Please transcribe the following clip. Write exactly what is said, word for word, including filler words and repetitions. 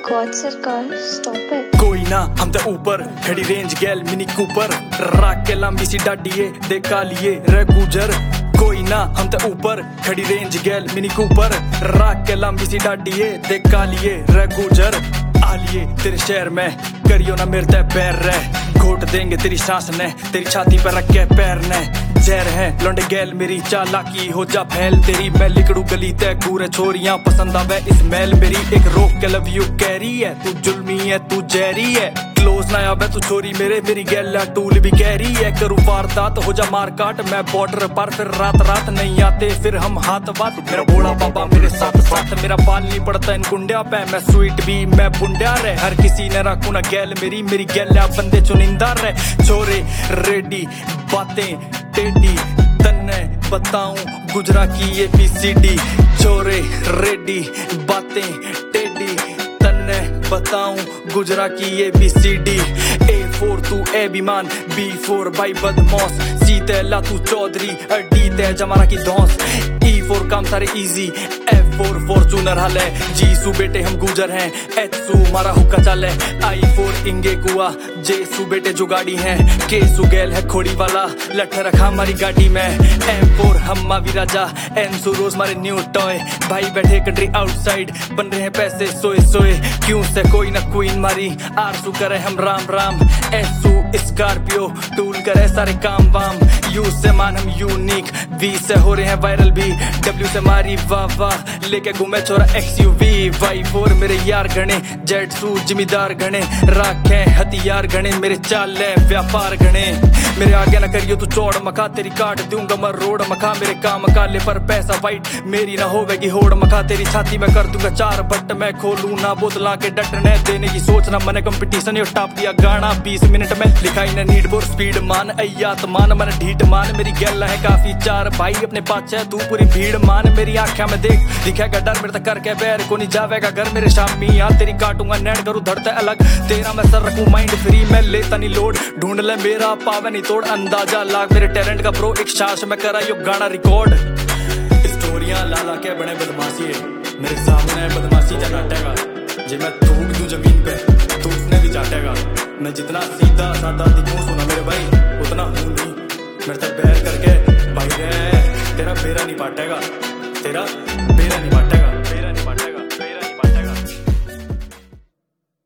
God सरकार stop it। कोई ना हम ते ऊपर खड़ी रेंज गैल मिनी कूपर राख के लंबी सी डाडिए दे कालिए रे गुजर। कोई ना हम ते ऊपर खड़ी रेंज गैल मिनी कूपर राख के लंबी सी डाडिए दे कालिए रे गुजर। आलिए तेरे शहर में करियो ना मेरे ते पैर रह घोट देंगे तेरी सांस ने तेरी छाती पर रख के पैर ने जहर है लौंडे गैल मेरी चालाकी हो जा फैल तेरी मैं लिकड़ू गली तय कूरे छोरियां पसंद आवे इस मैल मेरी एक रोक के लव यू कैरी है तू जुल्मी है तू जहरी है क्लोज ना आवे तू छोरी मेरे मेरी गैला टूल भी कैरी है करूँ वारदात हो जा मार काट मैं बॉर्डर पर फिर रात रात नहीं आते फिर हम हाथ बात मेरा बूढ़ा बाबा मेरे साथ साथ मेरा बाल नहीं पड़ता इन कुंडिया पे मैं स्वीट भी मैं बुंडिया रे हर किसी ने रखू ना गैल मेरी मेरी गैला बंदे चुनिंदा रे छोरे रेडी बातें टेडी तन्ने बताऊं गुजरा की ये बी सी डी छोरे रेडी बातें टेडी तन्ने बताऊं गुजरा की ये B C D. A four तू ए बीमान बी फोर भाई बदमौस सी तेला तू चौधरी डी ते जमाना की धौस ई फोर काम सारे इजी एफ फोर फॉर्चूनर हाल है जी सू बेटे हम गुजर हैं एच सू मारा हुक्का चाल है आई फोर इंगे कुआ जे सू बेटे जो गाड़ी है के सू गैल है खोड़ी वाला लठ रखा हमारी गाड़ी में एम फोर हम मावी राजा एन सू रोज मारे न्यू टॉय भाई बैठे कंट्री आउटसाइड बन रहे हैं पैसे सोए सोए क्यों से कोई ना क्वीन मारी आर सू करे हम राम राम एस सू स्कॉर्पियो टूल करे सारे काम वाम यू से मान हम यूनिक वी से हो रहे हैं वायरल भी डब्ल्यू से मारी वाह वाह लेके घूमे छोरा X U V Y four मेरे यार गणे जेड सू जिम्मेदार गणे राखे हथियार गणे मेरे चाले व्यापार गणे मेरे आगे ना करियो तू चौड़ मखा तेरी काट दूंगा मैं रोड मखा मेरे काम काले पर पैसा वाइट मेरी ना होवेगी होड़ मखा तेरी छाती में कर दूंगा चार बट मैं खोलू ना बोतला के डटने देने की सोचना मैंने कंपटीशन ये टाप दिया गाना बीस मिनट में लिखाई ने नीड बोर स्पीड मान अयात मान मैंने ढीठ मान मेरी गैल है काफी चार भाई अपने पास है तू पूरी भीड़ मान मेरी आंखें में देख दिखेगा डर मेरे तक करके बैर को नहीं जावेगा घर मेरे शामी यहाँ तेरी काटूंगा नेट करूँ धड़ते अलग तेरा मैं सर रखूं माइंड फ्री मैं लेता नहीं लोड ढूंढ ले मेरा पावे नहीं तोड़ अंदाजा लाग मेरे टैलेंट का प्रो एक शाश में करा यो गाना रिकॉर्ड स्टोरियां लाला के बड़े बदमाशी है मेरे सामने बदमाशी जगाटेगा जे मैं थूक दूं जमीन पे तो उसने भी चाटेगा मैं जितना सीधा साधा दिखूं सुना मेरे भाई उतना हूं नहीं मेरे तक बैर करके भाई रे तेरा बेरा नहीं पाटेगा तेरा बेरा नहीं पाटेगा।